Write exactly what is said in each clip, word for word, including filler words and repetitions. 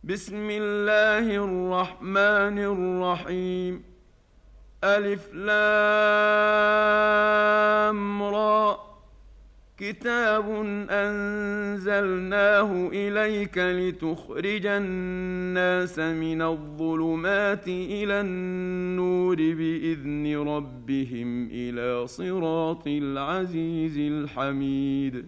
بسم الله الرحمن الرحيم. ألف لام را. كتاب أنزلناه إليك لتخرج الناس من الظلمات إلى النور بإذن ربهم إلى صراط العزيز الحميد.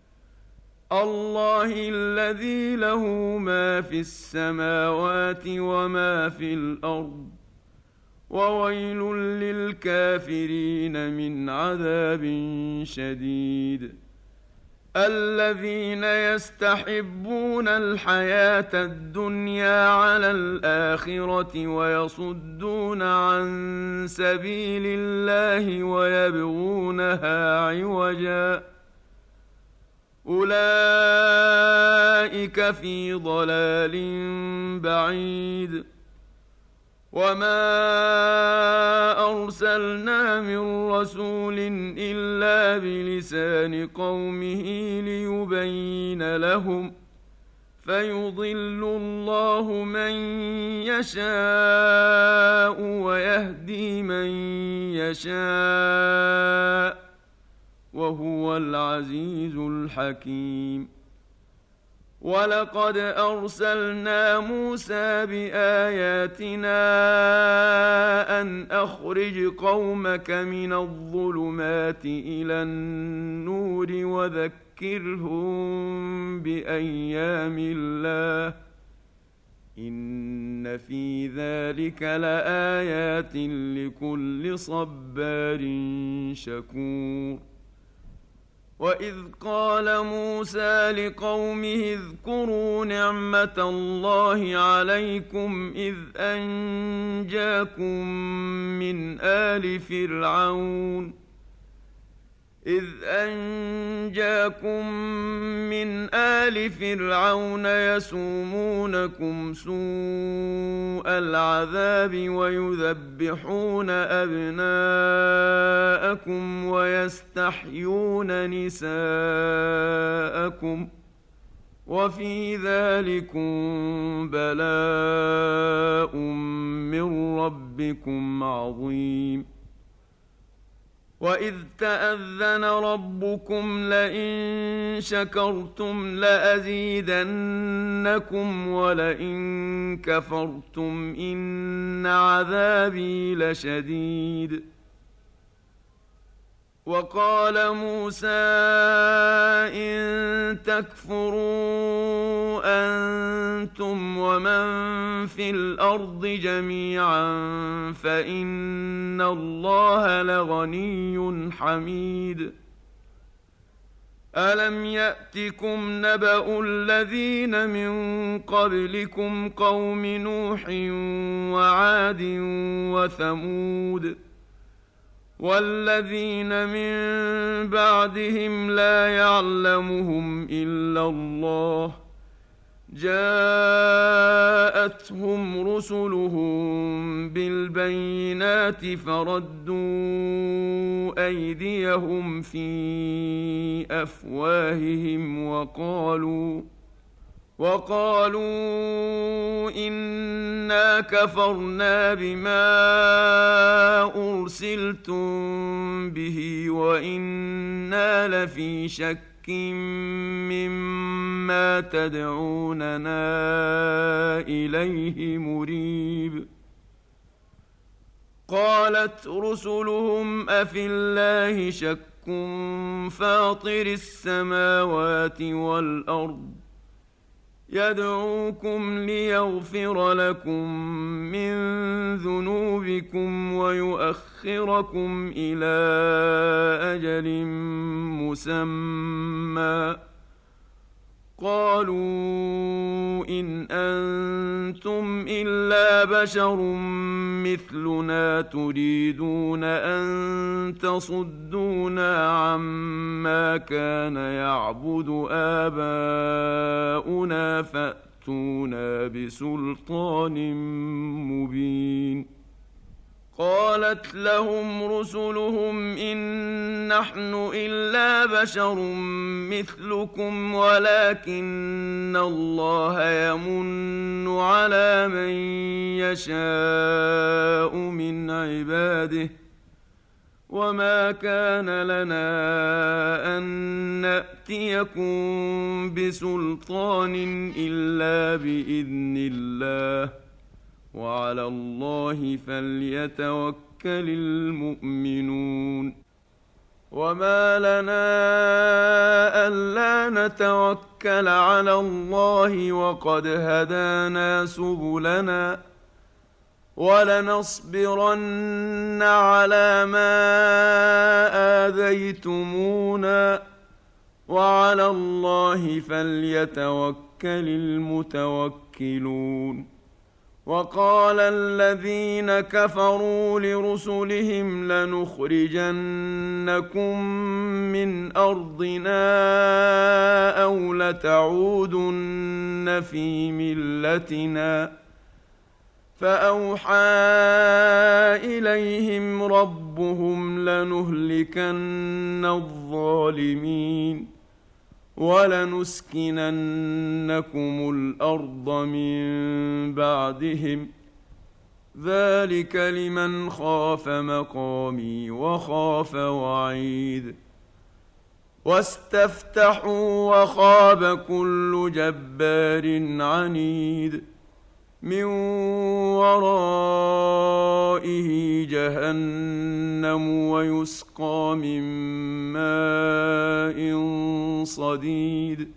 الله الذي له ما في السماوات وما في الأرض، وويل للكافرين من عذاب شديد. الذين يستحبون الحياة الدنيا على الآخرة ويصدون عن سبيل الله ويبغونها عوجا، أولئك في ضلال بعيد. وما أرسلنا من رسول إلا بلسان قومه ليبين لهم، فيضل الله من يشاء ويهدي من يشاء، وهو العزيز الحكيم. ولقد أرسلنا موسى بآياتنا أن أخرج قومك من الظلمات إلى النور وذكرهم بأيام الله، إن في ذلك لآيات لكل صبار شكور. وإذ قال موسى لقومه اذكروا نعمة الله عليكم إذ أنجاكم من آل فرعون إذ أنجاكم من آل فرعون يسومونكم سوء العذاب ويذبحون أبناءكم ويستحيون نساءكم، وفي ذلكم بلاء من ربكم عظيم. وإذ تأذن ربكم لئن شكرتم لأزيدنكم ولئن كفرتم إن عذابي لشديد. وقال موسى إن تكفروا أنتم ومن في الأرض جميعا فإن الله لغني حميد. ألم يأتكم نبأ الذين من قبلكم قوم نوح وعاد وثمود والذين من بعدهم لا يعلمهم إلا الله، جاءتهم رسلهم بالبينات فردوا أيديهم في أفواههم وقالوا وقالوا إنا كفرنا بما أرسلتم به وإنا لفي شك مما تدعوننا إليه مريب. قالت رسلهم أفي الله شك فاطر السماوات والأرض يدعوكم ليغفر لكم من ذنوبكم ويؤخركم إلى أجل مسمى. قالوا إن أنتم إلا بشر مثلنا تريدون أن تصدونا عما كان يعبد آباؤنا فأتونا بسلطان مبين. قالت لهم رسلهم إن نحن إلا بشر مثلكم ولكن الله يمن على من يشاء من عباده وما كان لنا أن نأتيكم بسلطان إلا بإذن الله وعلى الله فليتوكل المؤمنون وما لنا ألا نتوكل على الله وقد هدانا سبلنا ولنصبرن على ما آذيتمونا وعلى الله فليتوكل المتوكلون وقال الذين كفروا لرسلهم لنخرجنكم من أرضنا أو لتعودن في ملتنا فأوحى إليهم ربهم لنهلكن الظالمين ولنسكننكم الأرض من بعدهم ذلك لمن خاف مقامي وخاف وعيد واستفتحوا وخاب كل جبار عنيد من ورائه جهنم ويسقى من ماء صديد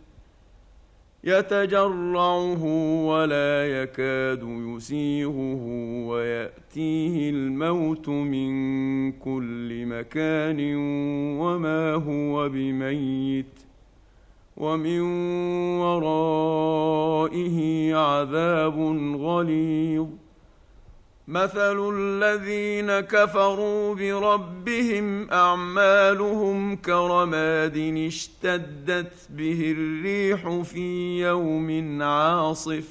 يتجرعه ولا يكاد يسيغه ويأتيه الموت من كل مكان وما هو بميت ومن ورائه عذاب غليظ مثل الذين كفروا بربهم أعمالهم كرماد اشتدت به الريح في يوم عاصف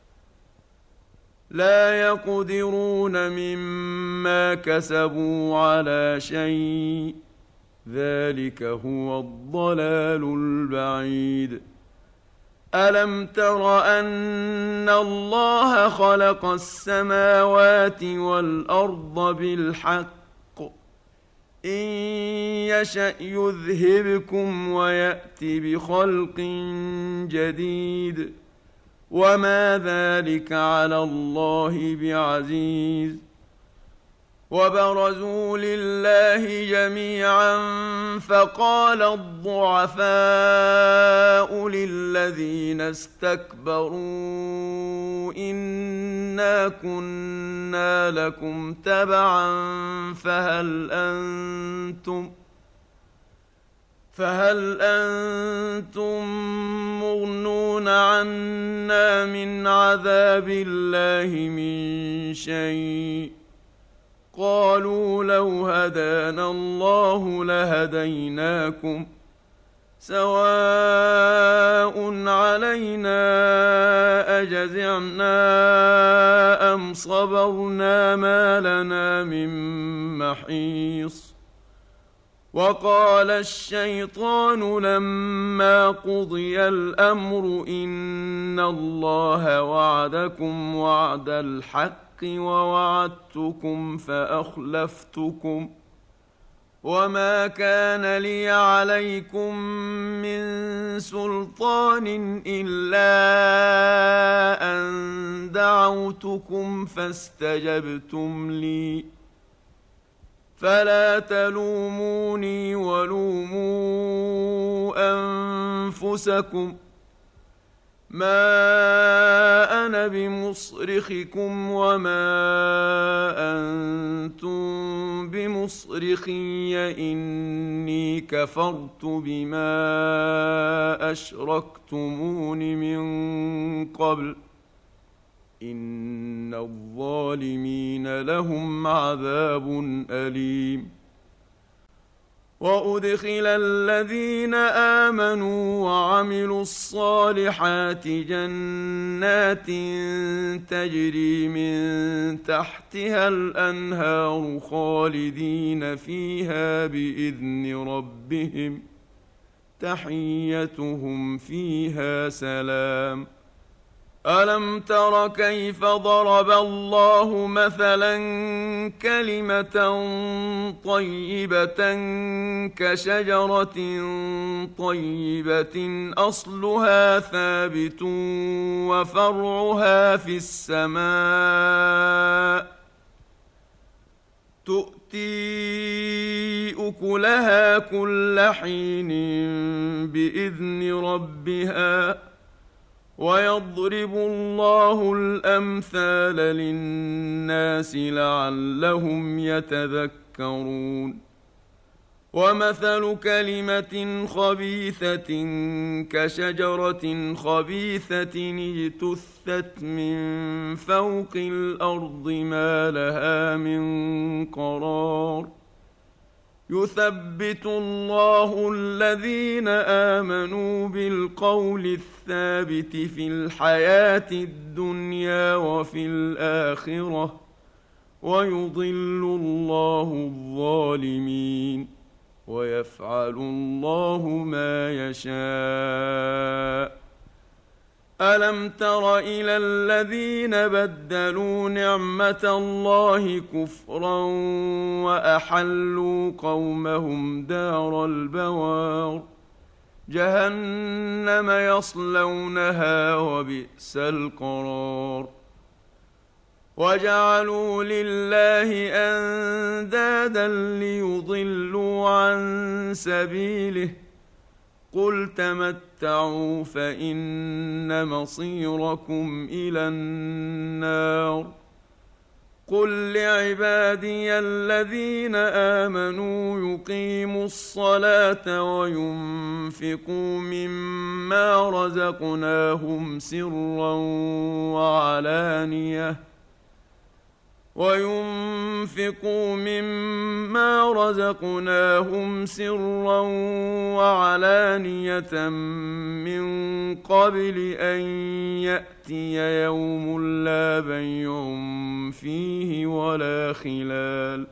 لا يقدرون مما كسبوا على شيء ذلك هو الضلال البعيد ألم تر أن الله خلق السماوات والأرض بالحق إن يشأ يذهبكم ويأت بخلق جديد وما ذلك على الله بعزيز وبرزوا لله جميعا فقال الضعفاء للذين استكبروا إنا كنا لكم تبعا فهل أنتم فهل أنتم مغنون عنا من عذاب الله من شيء قالوا لو هدانا الله لهديناكم سواء علينا أجزعنا أم صبرنا ما لنا من محيص وقال الشيطان لما قضي الأمر إن الله وعدكم وعد الحق ووعدتكم فأخلفتكم وما كان لي عليكم من سلطان إلا أن دعوتكم فاستجبتم لي فلا تلوموني ولوموا أنفسكم ما أنا بمصرخكم وما أنتم بمصرخي إني كفرت بما أشركتمون من قبل إن الظالمين لهم عذاب أليم وأدخل الذين آمنوا وعملوا الصالحات جنات تجري من تحتها الأنهار خالدين فيها بإذن ربهم تحيتهم فيها سلام. ألم تر كيف ضرب الله مثلا كلمة طيبة كشجرة طيبة أصلها ثابت وفرعها في السماء تؤتي أكلها كل حين بإذن ربها ويضرب الله الأمثال للناس لعلهم يتذكرون. ومثل كلمة خبيثة كشجرة خبيثة اجتثت من فوق الأرض ما لها من قرار. يثبت الله الذين آمنوا بالقول الثابت في الحياة الدنيا وفي الآخرة ويضل الله الظالمين ويفعل الله ما يشاء. ألم تر إلى الذين بدلوا نعمة الله كفرا وأحلوا قومهم دار البوار جهنم يصلونها وبئس القرار. وجعلوا لله أندادا ليضلوا عن سبيله قل تمتعوا فإن مصيركم إلى النار. قل لعبادي الذين آمنوا يقيموا الصلاة وينفقوا مما رزقناهم سرا وعلانية وينفقوا مما رزقناهم سرا وعلانية من قبل أن يأتي يوم لا بيع فيه ولا خلال.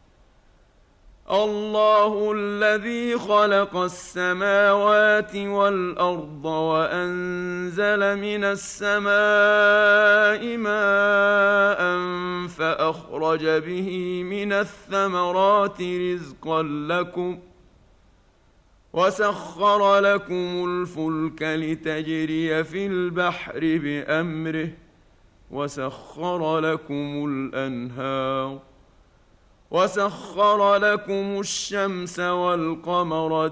الله الذي خلق السماوات والأرض وأنزل من السماء ماء فأخرج به من الثمرات رزقا لكم وسخر لكم الفلك لتجري في البحر بأمره وسخر لكم الأنهار وسخر لكم الشمس والقمر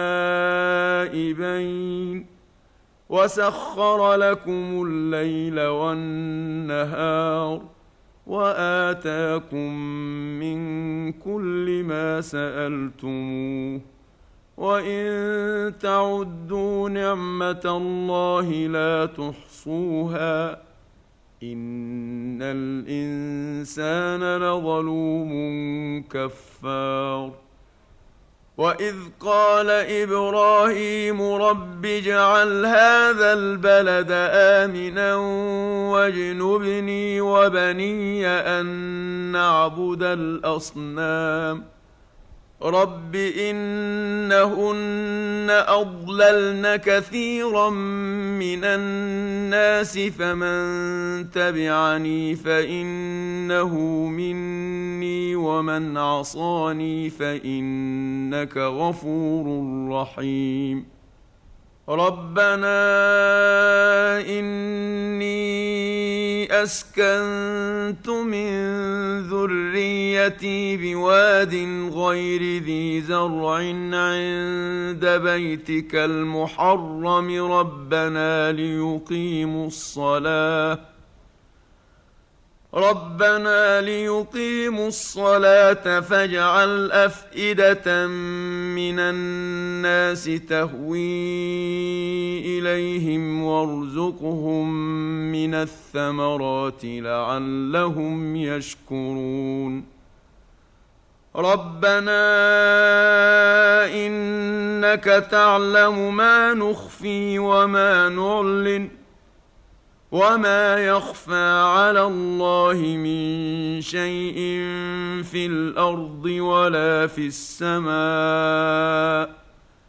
دائبين وسخر لكم الليل والنهار وآتاكم من كل ما سألتموه وإن تعدوا نعمة الله لا تحصوها إن الإنسان لظلوم كفار. وإذ قال إبراهيم رب اجعل هذا البلد آمنا واجنبني وبني أن نعبد الأصنام رب إنهن أضللن كثيرا من الناس فمن تبعني فإنه مني ومن عصاني فإنك غفور رحيم. ربنا إني أسكنت من ذريتي بواد غير ذي زرع عند بيتك المحرم ربنا ليقيموا الصلاة ربنا ليقيموا الصلاة فاجعل أفئدة من الناس تهوي إليهم وارزقهم من الثمرات لعلهم يشكرون. ربنا إنك تعلم ما نخفي وما نعلن وما يخفى على الله من شيء في الأرض ولا في السماء.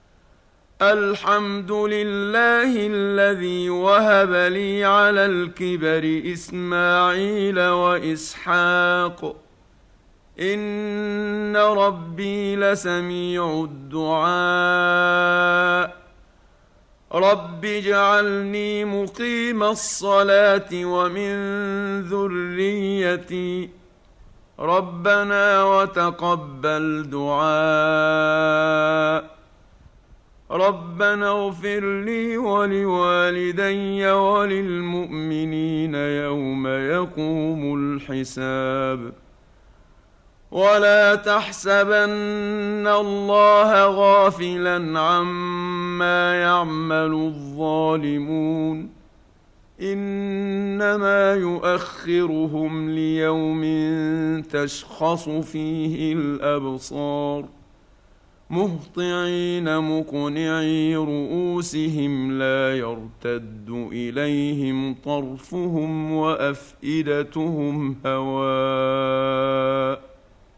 الحمد لله الذي وهب لي على الكبر إسماعيل وإسحاق إن ربي لسميع الدعاء. رب اجعلني مقيم الصلاة ومن ذريتي ربنا وتقبل دعاء. ربنا اغفر لي ولوالدي وللمؤمنين يوم يقوم الحساب. ولا تحسبن الله غافلا عما يعمل الظالمون إنما يؤخرهم ليوم تشخص فيه الأبصار مهطعين مقنعي رؤوسهم لا يرتد إليهم طرفهم وأفئدتهم هواء.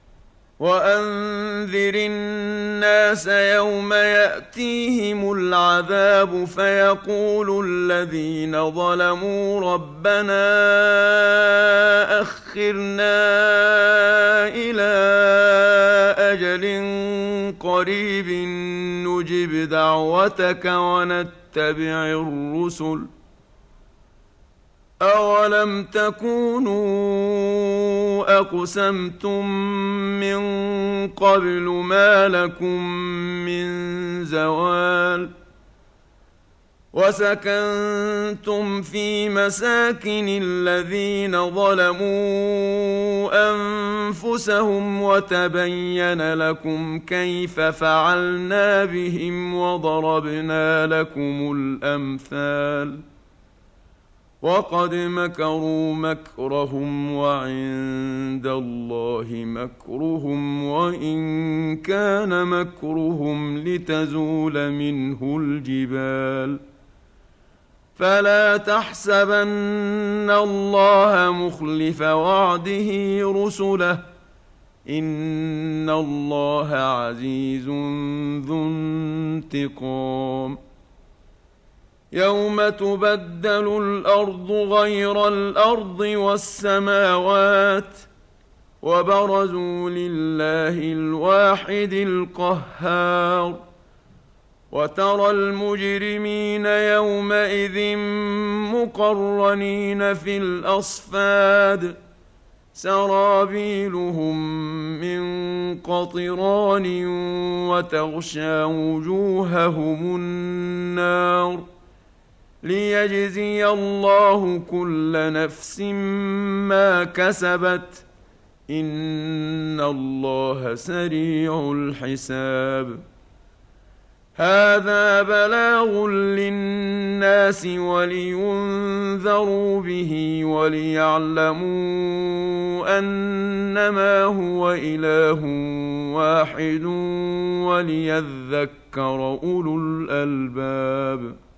وأنذر الناس يوم يأتيهم العذاب فيقول الذين ظلموا ربنا أخرنا إلى أجل قريب نجب دعوتك ونتبع الرسل أولم تكونوا أقسمتم من قبل ما لكم من زوال. وسكنتم في مساكن الذين ظلموا أنفسهم وتبين لكم كيف فعلنا بهم وضربنا لكم الأمثال. وقد مكروا مكرهم وعند الله مكرهم وإن كان مكرهم لتزول منه الجبال. فلا تحسبن الله مخلف وعده رسله إن الله عزيز ذو انتقام. يوم تبدل الأرض غير الأرض والسماوات وبرزوا لله الواحد القهار. وترى المجرمين يومئذ مقرنين في الأصفاد سرابيلهم من قطران وتغشى وجوههم النار ليجزي الله كل نفس ما كسبت إن الله سريع الحساب. هذا بلاغ للناس ولينذروا به وليعلموا أنما هو إله واحد وليذكر أولو الألباب.